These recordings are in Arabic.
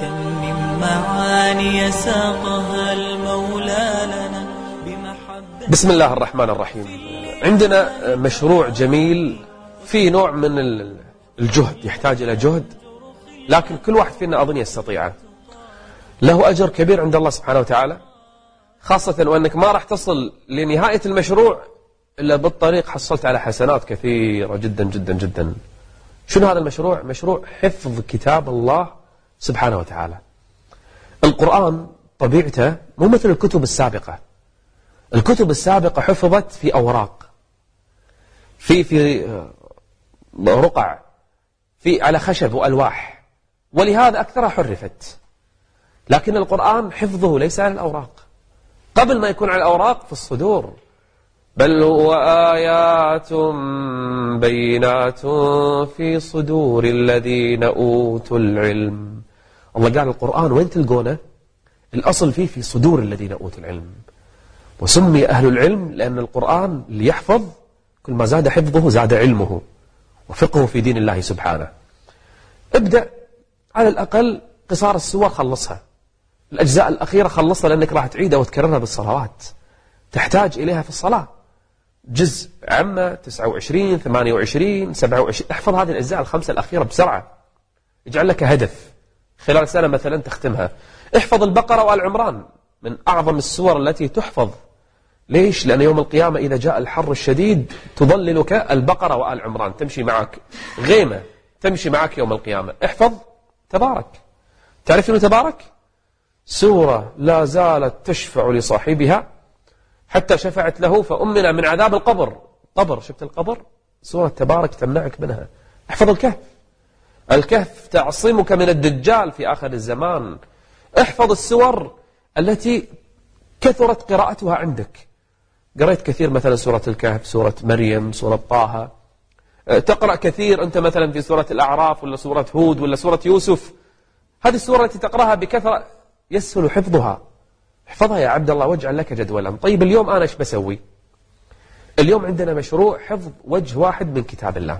كم من معاني ساقها المولى لنا بمحبة. بسم الله الرحمن الرحيم. عندنا مشروع جميل في نوع من الجهد، يحتاج إلى جهد، لكن كل واحد فينا أظن يستطيعه. له أجر كبير عند الله سبحانه وتعالى، خاصة وأنك ما راح تصل لنهاية المشروع إلا بالطريق حصلت على حسنات كثيرة جدا جدا جدا. شنو هذا المشروع؟ مشروع حفظ كتاب الله سبحانه وتعالى. القرآن طبيعته مو مثل الكتب السابقة. الكتب السابقة حفظت في أوراق، في رقع، في على خشب وألواح، ولهذا أكثرها حرفت. لكن القرآن حفظه ليس على الأوراق، قبل ما يكون على الأوراق في الصدور. بل هو آيات بينات في صدور الذين أوتوا العلم. الله قال القرآن وين تلقونه؟ الأصل فيه في صدور الذين أوتوا العلم. وسمي أهل العلم لأن القرآن اللي يحفظ كل ما زاد حفظه زاد علمه وفقه في دين الله سبحانه. ابدأ على الأقل قصار السور خلصها، الأجزاء الأخيرة خلصها، لأنك راح تعيدها وتكررها بالصلوات، تحتاج إليها في الصلاة. جزء عامة 29 28 27، احفظ هذه الأجزاء الخمسة الأخيرة بسرعة، اجعل لك هدف خلال سنة مثلا تختمها. احفظ البقرة وآل عمران، من أعظم السور التي تحفظ. ليش؟ لأن يوم القيامة إذا جاء الحر الشديد تظللك البقرة وآل عمران، تمشي معك غيمة، تمشي معك يوم القيامة. احفظ تبارك. تعرف أنه تبارك سورة لا زالت تشفع لصاحبها حتى شفعت له فأمنا من عذاب القبر. قبر، شفت القبر؟ سورة تبارك تمنعك منها. احفظ الكهف. الكهف تعصمك من الدجال في آخر الزمان. احفظ السور التي كثرت قراءتها عندك. قرأت كثير مثلا سورة الكهف، سورة مريم، سورة طه. تقرأ كثير أنت مثلا في سورة الأعراف ولا سورة هود ولا سورة يوسف. هذه السورة التي تقرأها بكثرة يسهل حفظها. احفظها يا عبد الله واجعل لك جدولا. طيب اليوم أنا ايش بسوي؟ اليوم عندنا مشروع حفظ وجه واحد من كتاب الله.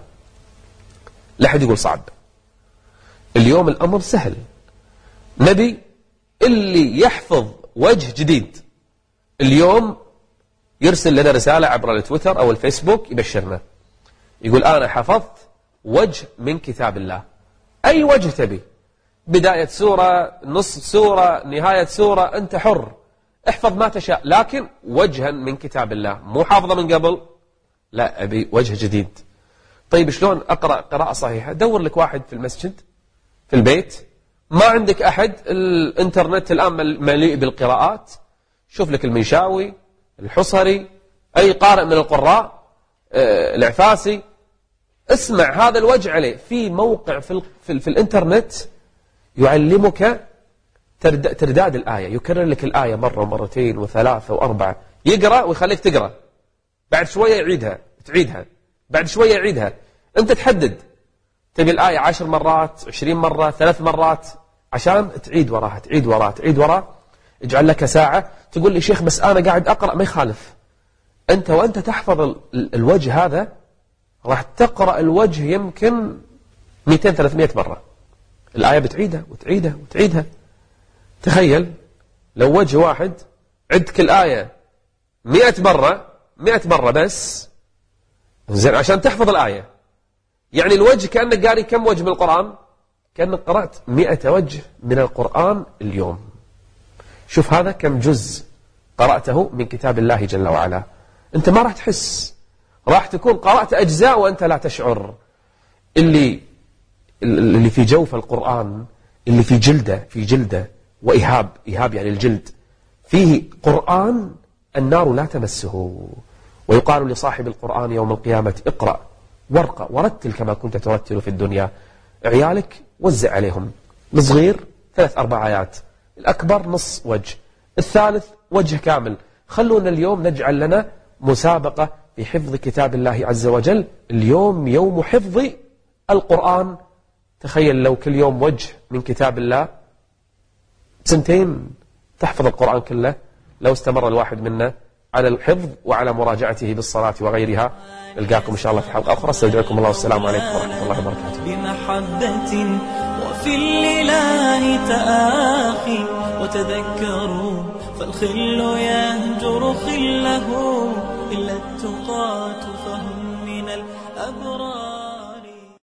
لا أحد يقول صعب. اليوم الأمر سهل. نبي اللي يحفظ وجه جديد اليوم يرسل لنا رسالة عبر التويتر أو الفيسبوك يبشرنا، يقول أنا حفظت وجه من كتاب الله. أي وجه تبي، بداية سورة، نص سورة، نهاية سورة، أنت حر، احفظ ما تشاء، لكن وجها من كتاب الله. مو حافظة من قبل، لا، أبي وجه جديد. طيب شلون أقرأ قراءة صحيحة؟ دور لك واحد في المسجد، في البيت، ما عندك أحد، الإنترنت الآن مليء بالقراءات، شوف لك المنشاوي، الحصري، أي قارئ من القراء، العفاسي، اسمع هذا الوجه عليه. في موقع في الإنترنت يعلمك ترداد الآية، يكرر لك الآية مرة ومرتين وثلاثة وأربعة، يقرأ ويخليك تقرأ، بعد شوية يعيدها، تعيدها، بعد شوية يعيدها. أنت تحدد تبي الآية 10 مرات، 20 مرة، 3 مرات، عشان تعيد وراها، تعيد وراها، تعيد وراها. اجعل لك ساعة. تقول لي شيخ بس أنا قاعد أقرأ. ما يخالف، أنت وأنت تحفظ الوجه هذا راح تقرأ الوجه يمكن 200-300 مرة. الآية بتعيدها وتعيدها وتعيدها. تخيل لو وجه واحد عدك الآية 100 مرة، 100 مرة بس، زين، عشان تحفظ الآية. يعني الوجه كأنك قاري كم وجه من القرآن؟ كأنك قرأت 100 وجه من القرآن اليوم. شوف هذا كم جزء قرأته من كتاب الله جل وعلا. أنت ما راح تحس، راح تكون قرأت أجزاء وأنت لا تشعر. اللي في جوف القرآن، اللي في جلده وإهاب يعني الجلد، فيه قرآن النار لا تمسه. ويقال لصاحب القرآن يوم القيامة اقرأ وارقى ورتل كما كنت ترتل في الدنيا. عيالك وزع عليهم، الصغير 3-4 آيات، الأكبر نص وجه، الثالث وجه كامل. خلونا اليوم نجعل لنا مسابقة في حفظ كتاب الله عز وجل. اليوم يوم حفظ القرآن. تخيل لو كل يوم وجه من كتاب الله، 2 تحفظ القرآن كله. لو استمر الواحد منا على الحفظ وعلى مراجعته بالصلاة وغيرها. نلقاكم إن شاء الله في حلقة أخرى. استودعكم الله والسلام عليكم ورحمة الله وبركاته. بمحبة وفي الليلة الله تآخي وتذكروا فالخل يهجر خله إلا التقاة فهم من الأبرار.